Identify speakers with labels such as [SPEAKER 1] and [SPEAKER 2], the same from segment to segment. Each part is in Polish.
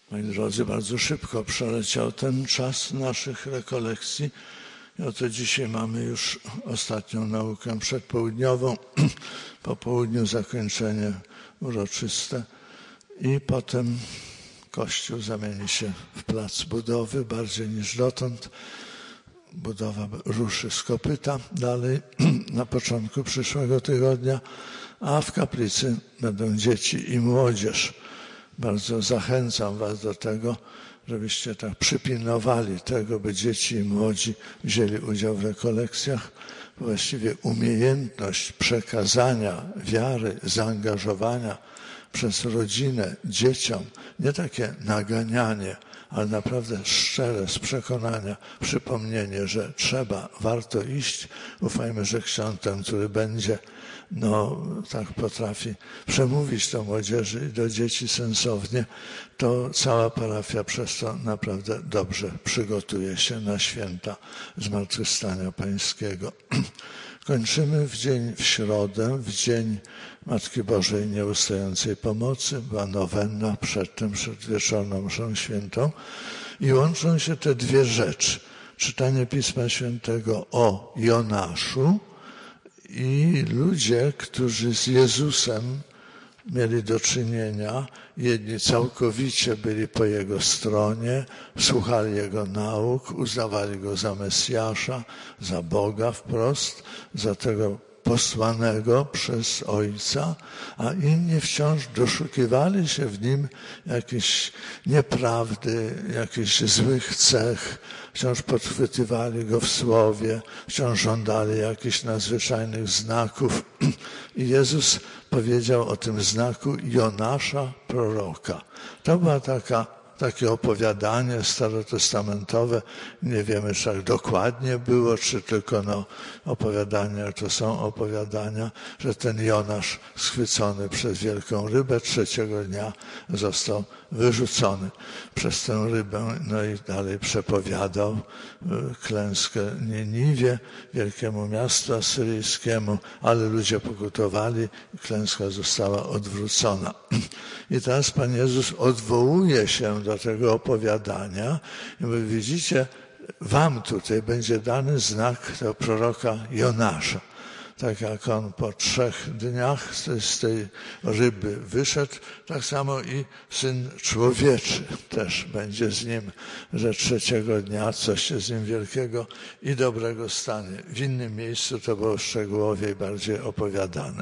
[SPEAKER 1] Moi drodzy, bardzo szybko przeleciał ten czas naszych rekolekcji. I oto dzisiaj mamy już ostatnią naukę przedpołudniową, po południu zakończenie uroczyste i potem Kościół zamieni się w plac budowy bardziej niż dotąd. Budowa ruszy z kopyta dalej na początku przyszłego tygodnia, a w kaplicy będą dzieci i młodzież. Bardzo zachęcam was do tego, żebyście tak przypilnowali tego, by dzieci i młodzi wzięli udział w rekolekcjach. Właściwie umiejętność przekazania wiary, zaangażowania przez rodzinę dzieciom, nie takie naganianie, ale naprawdę szczere z przekonania, przypomnienie, że trzeba, warto iść. Ufajmy, że ksiądz ten, który będzie, tak potrafi przemówić do młodzieży i do dzieci sensownie, to cała parafia przez to naprawdę dobrze przygotuje się na święta Zmartwychwstania Pańskiego. Kończymy w środę, w dzień Matki Bożej Nieustającej Pomocy. Była nowenna przed wieczorną mszą świętą i łączą się te dwie rzeczy. Czytanie Pisma Świętego o Jonaszu i ludzie, którzy z Jezusem mieli do czynienia. Jedni całkowicie byli po Jego stronie, słuchali Jego nauk, uznawali Go za Mesjasza, za Boga wprost, za tego posłanego przez Ojca, a inni wciąż doszukiwali się w Nim jakiejś nieprawdy, jakichś złych cech, wciąż podchwytywali Go w słowie, wciąż żądali jakichś nadzwyczajnych znaków. I Jezus powiedział o tym znaku Jonasza, proroka. To była takie opowiadanie starotestamentowe. Nie wiemy, czy tak dokładnie było, czy tylko opowiadania, to są opowiadania, że ten Jonasz schwycony przez wielką rybę trzeciego dnia został wyrzucony przez tę rybę, i dalej przepowiadał klęskę Niniwie, wielkiemu miastu asyryjskiemu, ale ludzie pokutowali i klęska została odwrócona. I teraz Pan Jezus odwołuje się do tego opowiadania i mówi, widzicie, wam tutaj będzie dany znak tego proroka Jonasza. Tak jak on po 3 dniach z tej ryby wyszedł, tak samo i Syn Człowieczy też będzie z nim, że 3 dnia coś się z nim wielkiego i dobrego stanie. W innym miejscu to było szczegółowiej bardziej opowiadane.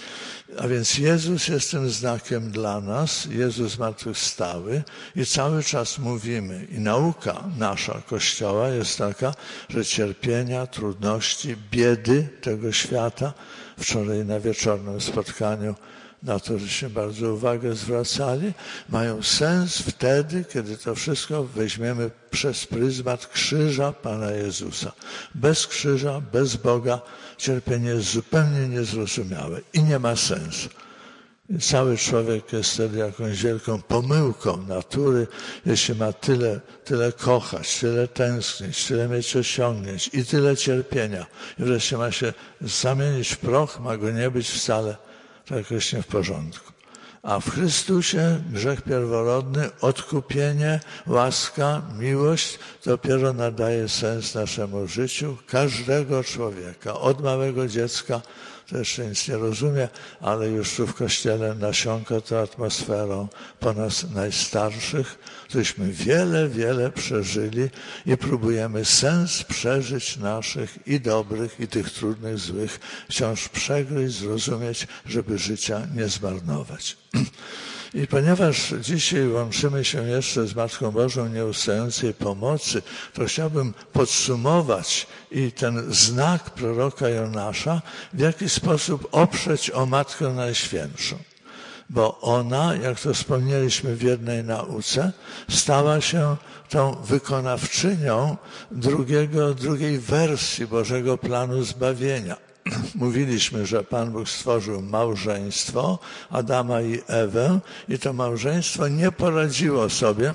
[SPEAKER 1] A więc Jezus jest tym znakiem dla nas, Jezus zmartwychwstały i cały czas mówimy i nauka nasza Kościoła jest taka, że cierpienia, trudności, biedy tego świata, wczoraj na wieczornym spotkaniu na to, żeśmy bardzo uwagę zwracali, mają sens wtedy, kiedy to wszystko weźmiemy przez pryzmat krzyża Pana Jezusa. Bez krzyża, bez Boga cierpienie jest zupełnie niezrozumiałe i nie ma sensu. Cały człowiek jest wtedy jakąś wielką pomyłką natury, jeśli ma tyle kochać, tyle tęsknić, tyle mieć osiągnięć i tyle cierpienia. I wreszcie ma się zamienić w proch, ma go nie być wcale, to jakoś nie w porządku. A w Chrystusie grzech pierworodny, odkupienie, łaska, miłość dopiero nadaje sens naszemu życiu każdego człowieka, od małego dziecka, to jeszcze nic nie rozumie, ale już tu w Kościele nasiąka to atmosferą po nas najstarszych, któryśmy wiele przeżyli i próbujemy sens przeżyć naszych i dobrych, i tych trudnych, złych, wciąż przegryźć, zrozumieć, żeby życia nie zmarnować. I ponieważ dzisiaj łączymy się jeszcze z Matką Bożą Nieustającej Pomocy, to chciałbym podsumować i ten znak proroka Jonasza w jakiś sposób oprzeć o Matkę Najświętszą. Bo ona, jak to wspomnieliśmy w jednej nauce, stała się tą wykonawczynią drugiej wersji Bożego planu zbawienia. Mówiliśmy, że Pan Bóg stworzył małżeństwo, Adama i Ewę, i to małżeństwo nie poradziło sobie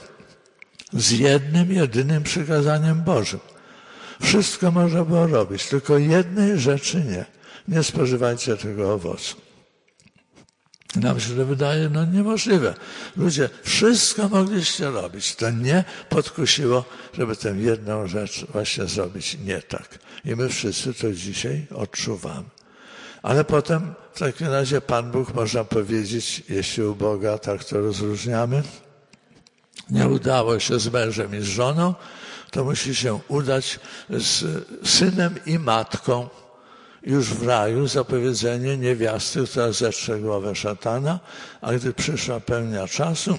[SPEAKER 1] z jednym, jedynym przykazaniem Bożym. Wszystko można było robić, tylko jednej rzeczy nie. Nie spożywajcie tego owocu. Nam się to wydaje niemożliwe. Ludzie, wszystko mogliście robić. To nie podkusiło, żeby tę jedną rzecz właśnie zrobić nie tak. I my wszyscy to dzisiaj odczuwamy. Ale potem w takim razie Pan Bóg, można powiedzieć, jeśli u Boga tak to rozróżniamy, nie udało się z mężem i z żoną, to musi się udać z synem i matką. Już w raju zapowiedzenie niewiasty, która zetrze głowę szatana, a gdy przyszła pełnia czasu,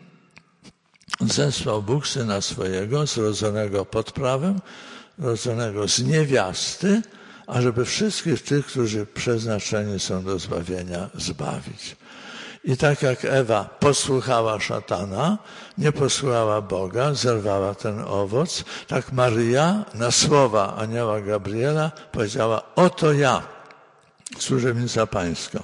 [SPEAKER 1] zesłał Bóg Syna swojego, zrodzonego pod prawem, rodzonego z niewiasty, ażeby wszystkich tych, którzy przeznaczeni są do zbawienia, zbawić. I tak jak Ewa posłuchała szatana, nie posłuchała Boga, zerwała ten owoc, tak Maryja na słowa anioła Gabriela powiedziała: oto ja, służebnica Pańska.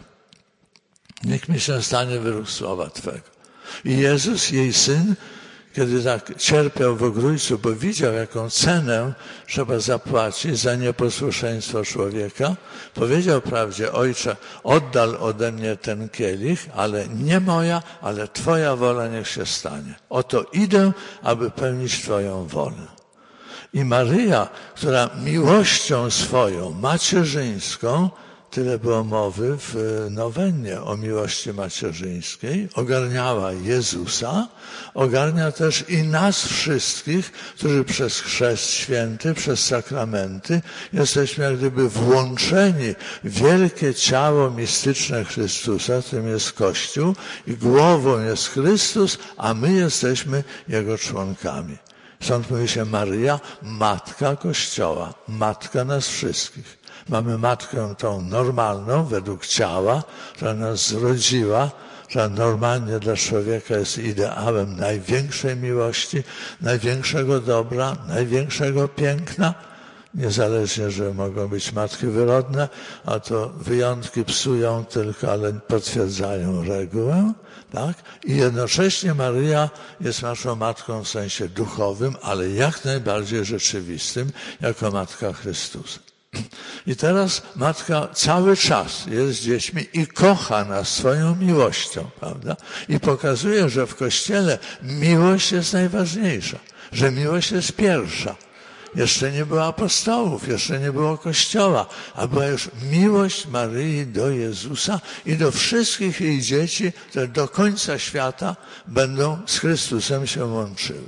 [SPEAKER 1] Niech mi się stanie według słowa Twego. I Jezus, jej Syn, kiedy tak cierpiał w ogrójcu, bo widział, jaką cenę trzeba zapłacić za nieposłuszeństwo człowieka, powiedział wprawdzie: Ojcze, oddal ode mnie ten kielich, ale nie moja, ale Twoja wola niech się stanie. Oto idę, aby pełnić Twoją wolę. I Maryja, która miłością swoją, macierzyńską, tyle było mowy w nowennie o miłości macierzyńskiej, ogarniała Jezusa, ogarnia też i nas wszystkich, którzy przez chrzest święty, przez sakramenty jesteśmy jak gdyby włączeni w wielkie ciało mistyczne Chrystusa, którym jest Kościół, i głową jest Chrystus, a my jesteśmy Jego członkami. Stąd mówi się Maryja, matka Kościoła, matka nas wszystkich. Mamy matkę tą normalną, według ciała, która nas zrodziła, która normalnie dla człowieka jest ideałem największej miłości, największego dobra, największego piękna. Niezależnie, że mogą być matki wyrodne, a to wyjątki psują tylko, ale potwierdzają regułę. Tak? I jednocześnie Maryja jest naszą matką w sensie duchowym, ale jak najbardziej rzeczywistym, jako matka Chrystusa. I teraz matka cały czas jest z dziećmi i kocha nas swoją miłością, prawda? I pokazuje, że w Kościele miłość jest najważniejsza, że miłość jest pierwsza. Jeszcze nie było apostołów, jeszcze nie było Kościoła, a była już miłość Maryi do Jezusa i do wszystkich jej dzieci, które do końca świata będą z Chrystusem się łączyły.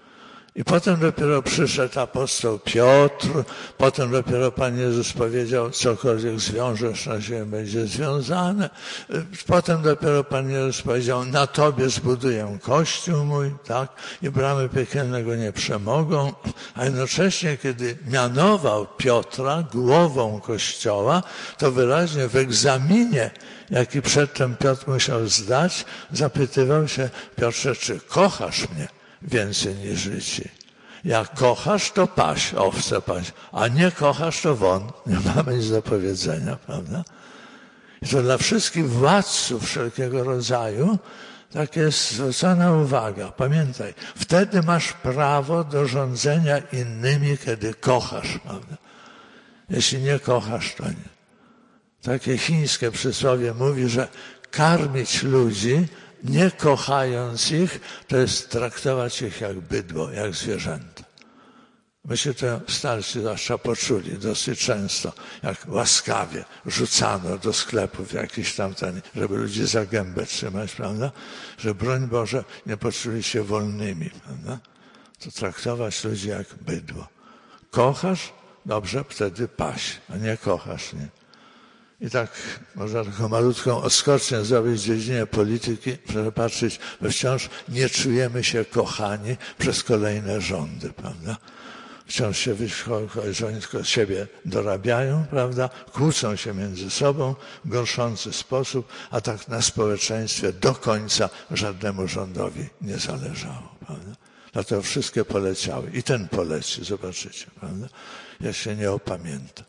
[SPEAKER 1] I potem dopiero przyszedł apostoł Piotr, potem dopiero Pan Jezus powiedział: cokolwiek zwiążesz na ziemi, będzie związane. Potem dopiero Pan Jezus powiedział: na Tobie zbuduję Kościół mój, tak? I bramy piekielne go nie przemogą. A jednocześnie, kiedy mianował Piotra głową Kościoła, to wyraźnie w egzaminie, jaki przedtem Piotr musiał zdać, zapytywał się: Piotrze, czy kochasz mnie więcej niż życie? Jak kochasz, to paś, owce paś, a nie kochasz, to won. Nie mamy nic do powiedzenia, prawda? I to dla wszystkich władców wszelkiego rodzaju tak jest zwrócona uwaga. Pamiętaj, wtedy masz prawo do rządzenia innymi, kiedy kochasz, prawda? Jeśli nie kochasz, to nie. Takie chińskie przysłowie mówi, że karmić ludzi, nie kochając ich, to jest traktować ich jak bydło, jak zwierzęta. My się to starsi zwłaszcza poczuli dosyć często, jak łaskawie rzucano do sklepów jakiś tam ten, żeby ludzi za gębę trzymać, prawda? Że broń Boże nie poczuli się wolnymi, prawda? To traktować ludzi jak bydło. Kochasz? Dobrze, wtedy paś, a nie kochasz, nie. I tak można taką malutką odskocznię zrobić w dziedzinie polityki, żeby patrzeć, bo wciąż nie czujemy się kochani przez kolejne rządy, prawda? Wciąż się że oni tylko siebie dorabiają, prawda? Kłócą się między sobą w gorszący sposób, a tak na społeczeństwie do końca żadnemu rządowi nie zależało, prawda? Dlatego wszystkie poleciały. I ten poleci, zobaczycie, prawda? Jak się nie opamięta.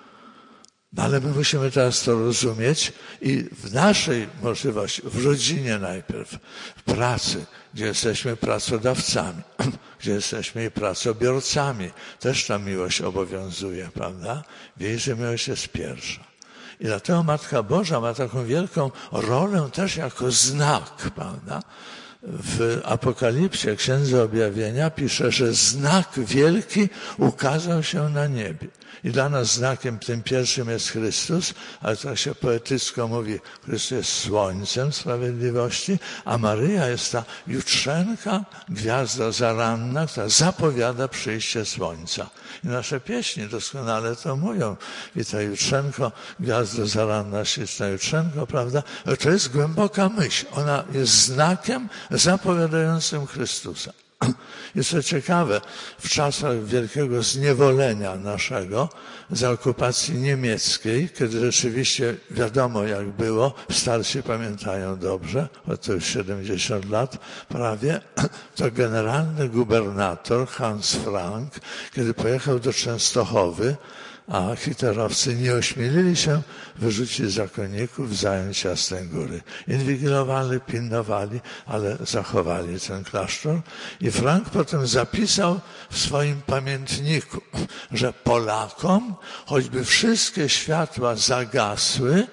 [SPEAKER 1] No ale my musimy teraz to rozumieć i w naszej możliwości, w rodzinie najpierw, w pracy, gdzie jesteśmy pracodawcami, gdzie jesteśmy i pracobiorcami, też ta miłość obowiązuje, prawda? Wiesz, że miłość jest pierwsza. I dlatego Matka Boża ma taką wielką rolę też jako znak, prawda? W Apokalipsie, Księdze Objawienia pisze, że znak wielki ukazał się na niebie. I dla nas znakiem tym pierwszym jest Chrystus, ale tak się poetycko mówi, Chrystus jest słońcem sprawiedliwości, a Maryja jest ta jutrzenka, gwiazda zaranna, która zapowiada przyjście słońca. I nasze pieśni doskonale to mówią. I ta jutrzenko, gwiazda zaranna, śliczna jutrzenko, prawda? To jest głęboka myśl. Ona jest znakiem zapowiadającym Chrystusa. I co ciekawe, w czasach wielkiego zniewolenia naszego, za okupacji niemieckiej, kiedy rzeczywiście wiadomo jak było, starsi pamiętają dobrze, bo to już 70 lat prawie, to generalny gubernator Hans Frank, kiedy pojechał do Częstochowy, a hitlerowcy nie ośmielili się wyrzucić zakonników, zająć Jasnej Góry. Inwigilowali, pilnowali, ale zachowali ten klasztor. I Frank potem zapisał w swoim pamiętniku, że Polakom, choćby wszystkie światła zagasły,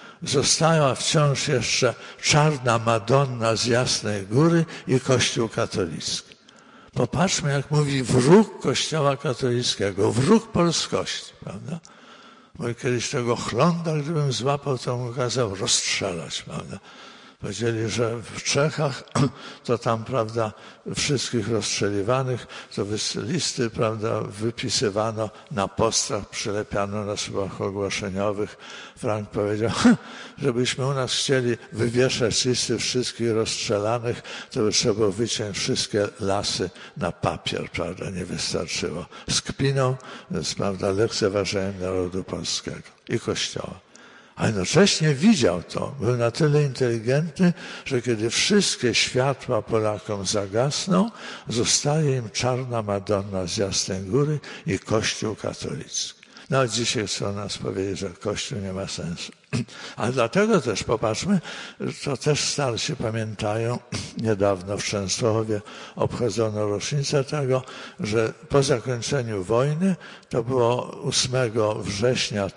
[SPEAKER 1] została wciąż jeszcze czarna Madonna z Jasnej Góry i Kościół katolicki. Popatrzmy, jak mówi wróg Kościoła katolickiego, wróg polskości, prawda? Bo kiedyś tego chląda, gdybym złapał, to mu kazał rozstrzelać, prawda? Powiedzieli, że w Czechach to tam, prawda, wszystkich rozstrzeliwanych, to listy, prawda, wypisywano na postrach, przylepiano na szybach ogłoszeniowych. Frank powiedział, żebyśmy u nas chcieli wywieszać listy wszystkich rozstrzelanych, to by trzeba było wyciąć wszystkie lasy na papier, prawda, nie wystarczyło. Z kpiną, prawda, lekceważeniem narodu polskiego i Kościoła. A jednocześnie widział to, był na tyle inteligentny, że kiedy wszystkie światła Polakom zagasną, zostaje im czarna Madonna z Jasnej Góry i Kościół katolicki. No dzisiaj chcą nas powiedzieć, że Kościół nie ma sensu. Ale dlatego też, popatrzmy, to też starsi pamiętają, niedawno w Częstochowie obchodzono rocznicę tego, że po zakończeniu wojny, to było 8 września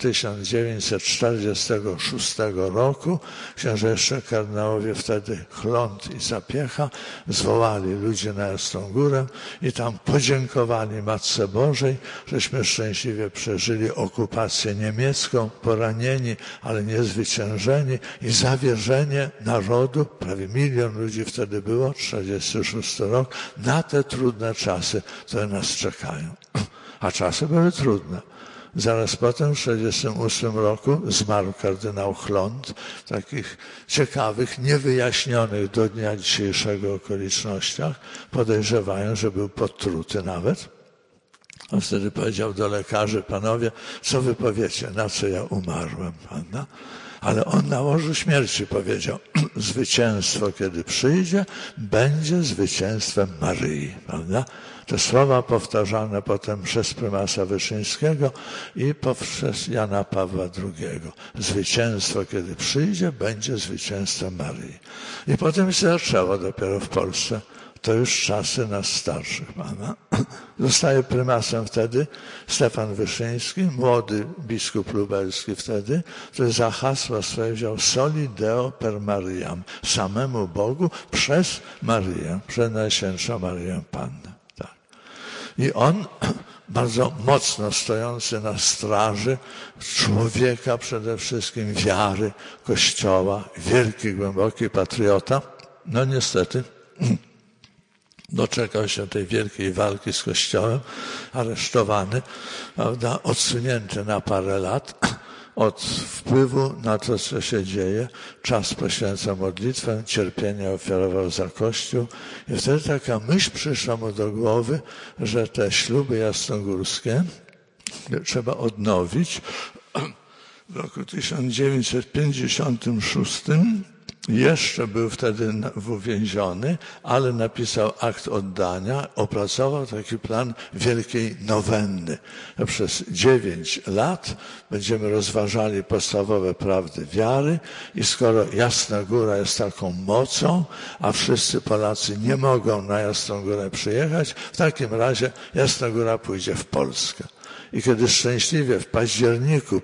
[SPEAKER 1] 1946 roku, księże jeszcze kardynałowie wtedy Chląd i Zapiecha zwołali ludzi na Jasną Górę i tam podziękowali Matce Bożej, żeśmy szczęśliwie przeżyli okupację niemiecką, poranieni, ale niezwyciężeni i zawierzenie narodu, prawie 1 milion ludzi wtedy było, 46 rok, na te trudne czasy, które nas czekają. A czasy były trudne. Zaraz potem, w 1948 roku, zmarł kardynał Chląd w takich ciekawych, niewyjaśnionych do dnia dzisiejszego okolicznościach. Podejrzewają, że był podtruty nawet. On wtedy powiedział do lekarzy, panowie, co wy powiecie, na co ja umarłem, prawda? Ale on na łożu śmierci powiedział, zwycięstwo, kiedy przyjdzie, będzie zwycięstwem Maryi, prawda? Te słowa powtarzane potem przez prymasa Wyszyńskiego i przez Jana Pawła II. Zwycięstwo, kiedy przyjdzie, będzie zwycięstwem Maryi. I potem się zaczęło dopiero w Polsce. To już czasy nas starszych, prawda? Zostaje prymasem wtedy Stefan Wyszyński, młody biskup lubelski wtedy, który za hasło swoje wziął Soli Deo per Mariam, samemu Bogu przez Maryję, przez Najświętszą Maryję Pannę. Tak. I on, bardzo mocno stojący na straży człowieka, przede wszystkim wiary, Kościoła, wielki, głęboki patriota, no niestety doczekał się tej wielkiej walki z Kościołem, aresztowany, prawda, odsunięty na parę lat od wpływu na to, co się dzieje. Czas poświęcał modlitwę, cierpienie ofiarował za Kościół. I wtedy taka myśl przyszła mu do głowy, że te śluby jasnogórskie trzeba odnowić. W roku 1956 jeszcze był wtedy uwięziony, ale napisał akt oddania, opracował taki plan wielkiej nowenny. Przez 9 lat będziemy rozważali podstawowe prawdy wiary i skoro Jasna Góra jest taką mocą, a wszyscy Polacy nie mogą na Jasną Górę przyjechać, w takim razie Jasna Góra pójdzie w Polskę. I kiedy szczęśliwie w październiku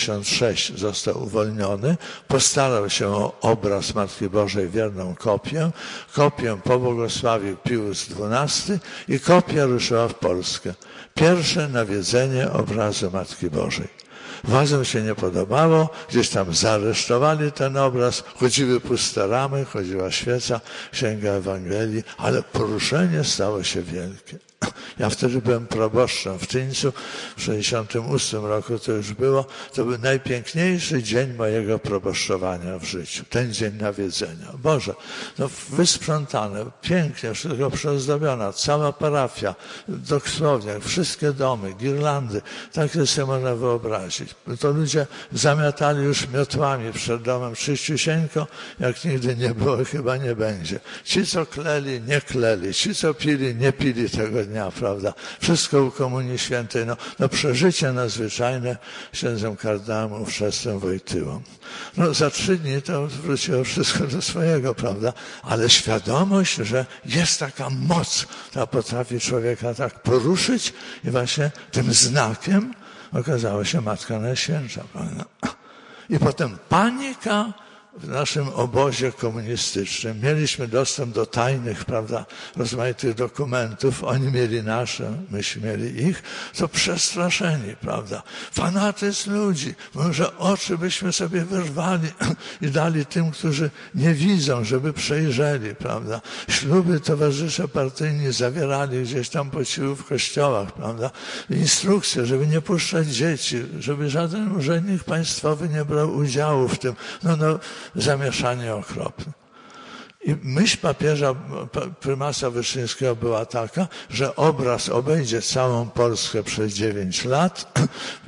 [SPEAKER 1] 56 został uwolniony, postarał się o obraz Matki Bożej, wierną kopię. Kopię pobłogosławił Pius XII i kopia ruszyła w Polskę. Pierwsze nawiedzenie obrazu Matki Bożej. Władzom się nie podobało, gdzieś tam zaaresztowali ten obraz, chodziły puste ramy, chodziła świeca, księga Ewangelii, ale poruszenie stało się wielkie. Ja wtedy byłem proboszczem w Tyńcu, w 68 roku to już było. To był najpiękniejszy dzień mojego proboszczowania w życiu. Ten dzień nawiedzenia. Boże, no wysprzątane, pięknie, wszystko przyozdobiona, cała parafia, dosłownie, wszystkie domy, girlandy, tak sobie można wyobrazić. To ludzie zamiatali już miotłami przed domem czyściusieńko, jak nigdy nie było, chyba nie będzie. Ci, co kleli, nie kleli. Ci, co pili, nie pili tego dnia, prawda? Wszystko u Komunii Świętej. No przeżycie nadzwyczajne księdzem kardynałem ówczesnym Wojtyłą. No za 3 dni to wróciło wszystko do swojego, prawda? Ale świadomość, że jest taka moc, która potrafi człowieka tak poruszyć i właśnie tym znakiem okazała się Matka Najświętsza, prawda? I potem panika w naszym obozie komunistycznym. Mieliśmy dostęp do tajnych, prawda, rozmaitych dokumentów. Oni mieli nasze, myśmy mieli ich. To przestraszeni, prawda. Fanatyzm ludzi. Może oczy byśmy sobie wyrwali i dali tym, którzy nie widzą, żeby przejrzeli, prawda. Śluby towarzysze partyjni zawierali gdzieś tam po cichu w kościołach, prawda. Instrukcje, żeby nie puszczać dzieci, żeby żaden urzędnik państwowy nie brał udziału w tym. Zamieszanie okropne. I myśl papieża, prymasa Wyszyńskiego była taka, że obraz obejdzie całą Polskę przez 9 lat.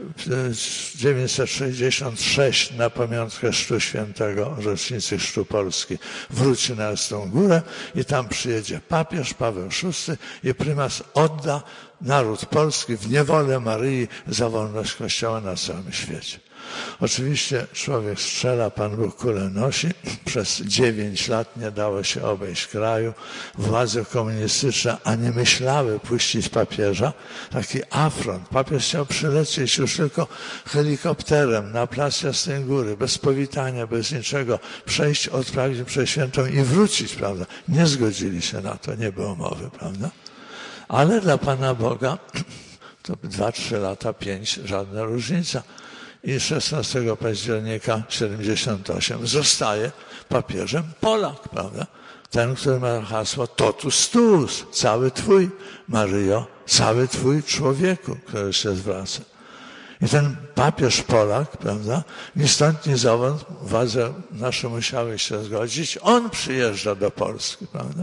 [SPEAKER 1] 966 na pamiątkę Chrztu Świętego, rocznicy Chrztu Polski, wróci na Jasną Górę i tam przyjedzie papież Paweł VI i prymas odda naród polski w niewolę Maryi za wolność Kościoła na całym świecie. Oczywiście człowiek strzela, Pan Bóg kulę nosi. Przez 9 lat nie dało się obejść kraju. Władze komunistyczne ani myślały puścić papieża. Taki afront. Papież chciał przylecieć już tylko helikopterem na plac Jasnej Góry, bez powitania, bez niczego, przejść, odprawić mszę świętą i wrócić, prawda? Nie zgodzili się na to, nie było mowy, prawda? Ale dla Pana Boga to 2-3 lata, 5, żadna różnica. I 16 października 78 zostaje papieżem Polak, prawda? Ten, który ma hasło totus tuus, cały Twój, Maryjo, cały Twój człowieku, który się zwraca. I ten papież Polak, prawda, ni stąd, ni zowąd, władze nasze musiały się zgodzić, on przyjeżdża do Polski, prawda?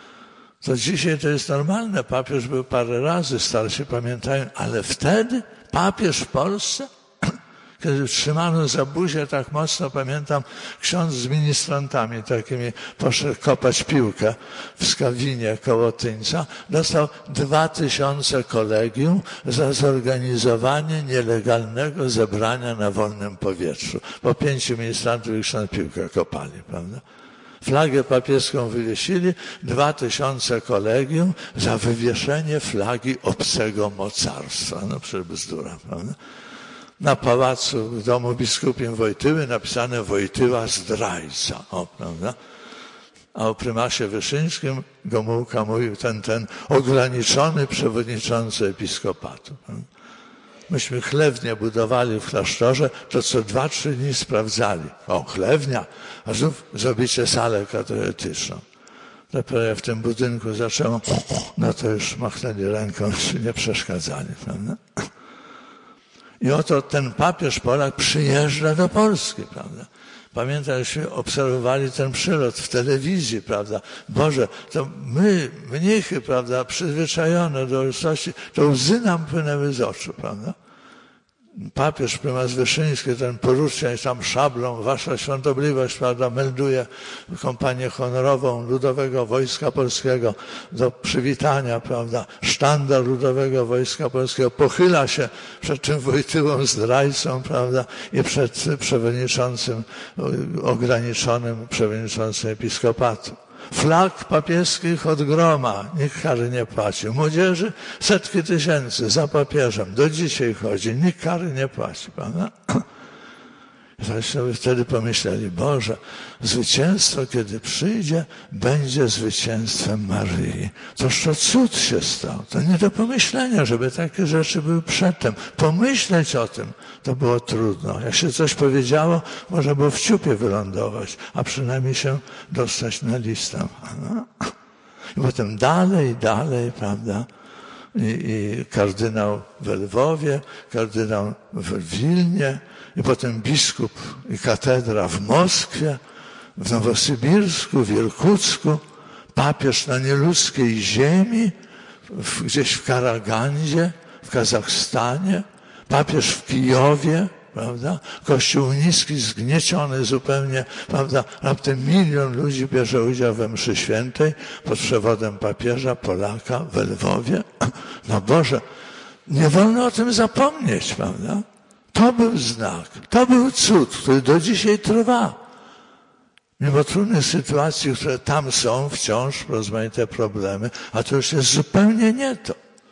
[SPEAKER 1] To dzisiaj to jest normalne, papież był parę razy, starsi pamiętają, ale wtedy papież w Polsce? Kiedy trzymano za buzię tak mocno, pamiętam, ksiądz z ministrantami takimi poszedł kopać piłkę w Skawinie koło Tyńca, dostał 2000 kolegium za zorganizowanie nielegalnego zebrania na wolnym powietrzu. Po 5 ministrantów i ksiądz piłkę kopali, prawda? Flagę papieską wywiesili, 2000 kolegium za wywieszenie flagi obcego mocarstwa. No przecież bzdura, prawda? Na pałacu w domu biskupim Wojtyły napisane Wojtyła zdrajca, prawda? A o prymasie Wyszyńskim Gomułka mówił ten ograniczony przewodniczący episkopatu. Prawda? Myśmy chlewnię budowali w klasztorze, to co 2-3 dni sprawdzali. O, chlewnia, a znów zrobicie salę katechetyczną. Dopiero ja w tym budynku zaczęło, no to już machnęli ręką, czy nie przeszkadzali, prawda? I oto ten papież Polak przyjeżdża do Polski, prawda? Pamiętam, żeśmy obserwowali ten przylot w telewizji, prawda? Boże, to my, mnichy, prawda, przyzwyczajone do uroczystości, to łzy nam płynęły z oczu, prawda? Papież prymas Wyszyński, ten porucznik tam szablą, wasza świątobliwość, prawda, melduje kompanię honorową Ludowego Wojska Polskiego do przywitania, prawda, sztandar Ludowego Wojska Polskiego pochyla się przed tym Wojtyłą zdrajcą, prawda, i przed przewodniczącym, ograniczonym przewodniczącym episkopatu. flag papieskich od groma, nikt kary nie płacił. Młodzieży setki tysięcy za papieżem, do dzisiaj chodzi, nikt kary nie płaci, prawda? Wtedy pomyśleli, Boże, zwycięstwo, kiedy przyjdzie, będzie zwycięstwem Maryi. Toż to cud się stał. To nie do pomyślenia, żeby takie rzeczy były przedtem. Pomyśleć o tym, to było trudno. Jak się coś powiedziało, można było w ciupie wylądować, a przynajmniej się dostać na listę. I potem dalej, prawda? I kardynał w Lwowie, kardynał w Wilnie, i potem biskup i katedra w Moskwie, w Nowosybirsku, w Irkucku, papież na nieludzkiej ziemi, gdzieś w Karagandzie, w Kazachstanie, papież w Kijowie, prawda? Kościół niski, zgnieciony zupełnie, prawda? Raptem 1 milion ludzi bierze udział we mszy świętej pod przewodem papieża, Polaka w Lwowie. No Boże, nie wolno o tym zapomnieć, prawda? To był znak, to był cud, który do dzisiaj trwa. Mimo trudnych sytuacji, które tam są, wciąż rozmaite problemy, a to już jest zupełnie nie to.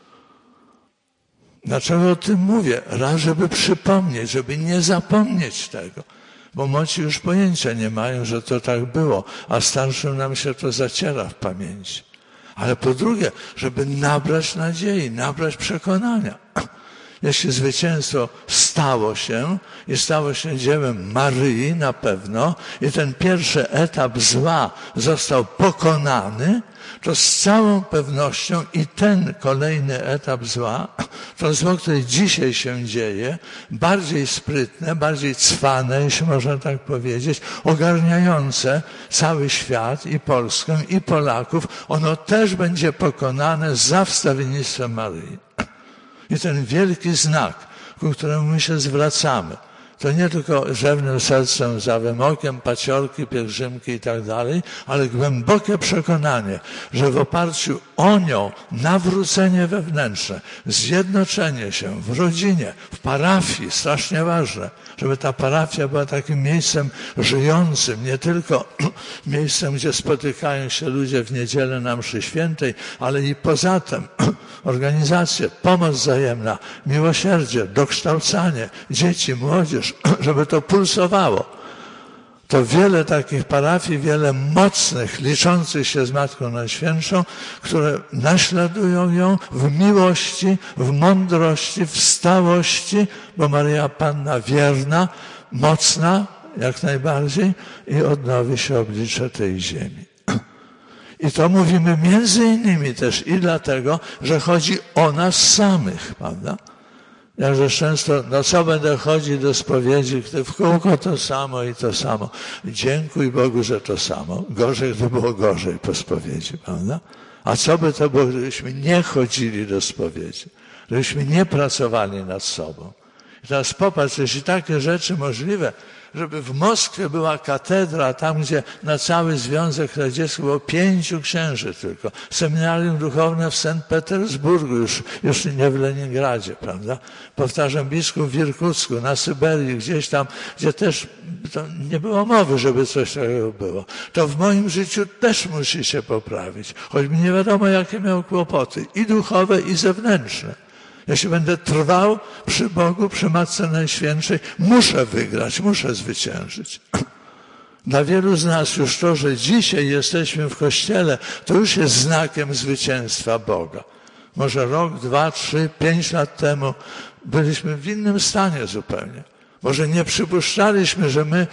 [SPEAKER 1] Dlaczego o tym mówię? Raz, żeby przypomnieć, żeby nie zapomnieć tego, bo młodzi już pojęcia nie mają, że to tak było, a starszym nam się to zaciera w pamięci. Ale po drugie, żeby nabrać nadziei, nabrać przekonania. Jeśli zwycięstwo stało się i stało się dziełem Maryi na pewno i ten pierwszy etap zła został pokonany, to z całą pewnością i ten kolejny etap zła, to zło, które dzisiaj się dzieje, bardziej sprytne, bardziej cwane, jeśli można tak powiedzieć, ogarniające cały świat i Polskę i Polaków, ono też będzie pokonane za wstawiennictwem Maryi. I ten wielki znak, ku któremu my się zwracamy, to nie tylko rzewnym sercem, zawym okiem, paciorki, pielgrzymki i tak dalej, ale głębokie przekonanie, że w oparciu o nią nawrócenie wewnętrzne, zjednoczenie się w rodzinie, w parafii, strasznie ważne, żeby ta parafia była takim miejscem żyjącym, nie tylko miejscem, gdzie spotykają się ludzie w niedzielę na mszy świętej, ale i poza tym organizacje, pomoc wzajemna, miłosierdzie, dokształcanie, dzieci, młodzież, żeby to pulsowało. To wiele takich parafii, wiele mocnych, liczących się z Matką Najświętszą, które naśladują ją w miłości, w mądrości, w stałości, bo Maryja Panna wierna, mocna jak najbardziej i odnowi się oblicze tej ziemi. I to mówimy między innymi też i dlatego, że chodzi o nas samych, prawda? Jakże często, no co będę chodzić do spowiedzi, gdy w kółko to samo i to samo. Dziękuj Bogu, że to samo. Gorzej, gdy było gorzej po spowiedzi, prawda? A co by to było, gdybyśmy nie chodzili do spowiedzi? Gdybyśmy nie pracowali nad sobą? I teraz popatrz, jeśli takie rzeczy możliwe, żeby w Moskwie była katedra, tam gdzie na cały Związek Radziecki było 5 księży tylko. Seminarium duchowne w Sankt Petersburgu, już nie w Leningradzie, prawda? Powtarzam, biskup w Irkucku, na Syberii, gdzieś tam, gdzie też to nie było mowy, żeby coś takiego było. To w moim życiu też musi się poprawić, choćby nie wiadomo, jakie miał kłopoty, i duchowe, i zewnętrzne. Jeśli będę trwał przy Bogu, przy Matce Najświętszej, muszę wygrać, muszę zwyciężyć. Dla wielu z nas już to, że dzisiaj jesteśmy w Kościele, to już jest znakiem zwycięstwa Boga. Może rok, 2, 3, 5 lat temu byliśmy w innym stanie zupełnie. Może nie przypuszczaliśmy, że my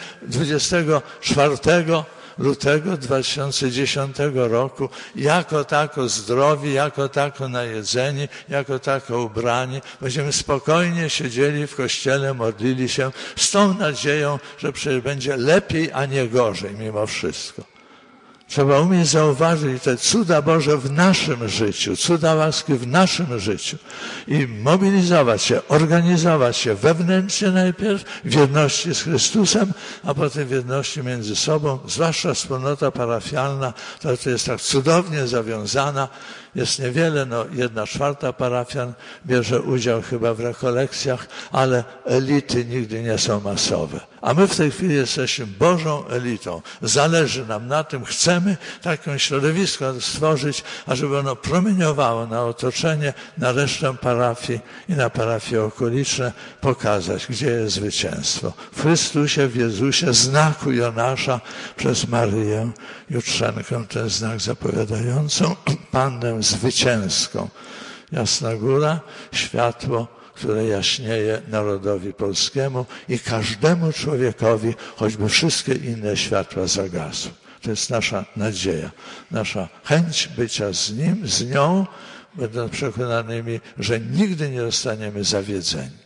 [SPEAKER 1] 24 lutego 2010 roku jako tako zdrowi, jako tako najedzeni, jako tako ubrani, będziemy spokojnie siedzieli w kościele, modlili się z tą nadzieją, że przecież będzie lepiej, a nie gorzej mimo wszystko. Trzeba umieć zauważyć te cuda Boże w naszym życiu, cuda łaski w naszym życiu i mobilizować się, organizować się wewnętrznie najpierw w jedności z Chrystusem, a potem w jedności między sobą, zwłaszcza wspólnota parafialna, to jest tak cudownie zawiązana jest niewiele, 1/4 parafian bierze udział chyba w rekolekcjach, ale elity nigdy nie są masowe. A my w tej chwili jesteśmy Bożą elitą. Zależy nam na tym, chcemy takie środowisko stworzyć, ażeby ono promieniowało na otoczenie, na resztę parafii i na parafie okoliczne, pokazać, gdzie jest zwycięstwo. W Chrystusie, w Jezusie, znaku Jonasza przez Maryję Jutrzenkę, ten znak zapowiadającą Pannę zwycięską. Jasna góra, światło, które jaśnieje narodowi polskiemu i każdemu człowiekowi, choćby wszystkie inne światła zagasły. To jest nasza nadzieja, nasza chęć bycia z Nim, z nią, będąc przekonanymi, że nigdy nie zostaniemy zawiedzeni.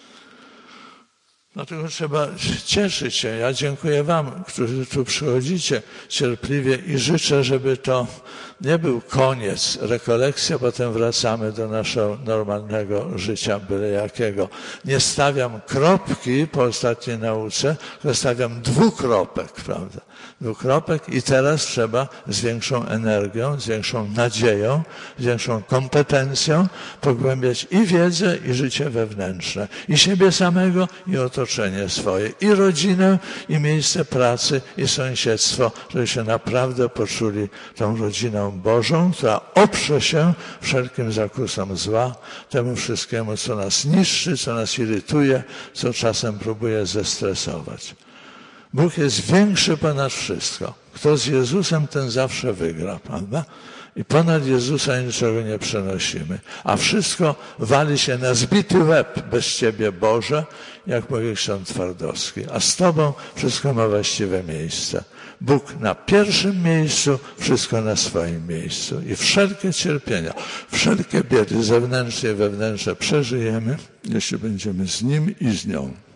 [SPEAKER 1] Dlatego trzeba cieszyć się. Ja dziękuję Wam, którzy tu przychodzicie cierpliwie i życzę, żeby to nie był koniec, rekolekcja, potem wracamy do naszego normalnego życia, byle jakiego. Nie stawiam kropki po ostatniej nauce, tylko stawiam dwukropek, prawda? Dwukropek i teraz trzeba z większą energią, z większą nadzieją, z większą kompetencją pogłębiać i wiedzę, i życie wewnętrzne, i siebie samego, i otoczenie swoje, i rodzinę, i miejsce pracy, i sąsiedztwo, żeby się naprawdę poczuli tą rodziną Bożą, która oprze się wszelkim zakusom zła, temu wszystkiemu, co nas niszczy, co nas irytuje, co czasem próbuje zestresować. Bóg jest większy ponad wszystko. Kto z Jezusem, ten zawsze wygra, prawda? I ponad Jezusa niczego nie przenosimy. A wszystko wali się na zbity łeb bez Ciebie, Boże, jak mówi ksiądz Twardowski. A z Tobą wszystko ma właściwe miejsce. Bóg na pierwszym miejscu, wszystko na swoim miejscu. I wszelkie cierpienia, wszelkie biedy zewnętrzne i wewnętrzne przeżyjemy, jeśli będziemy z Nim i z nią.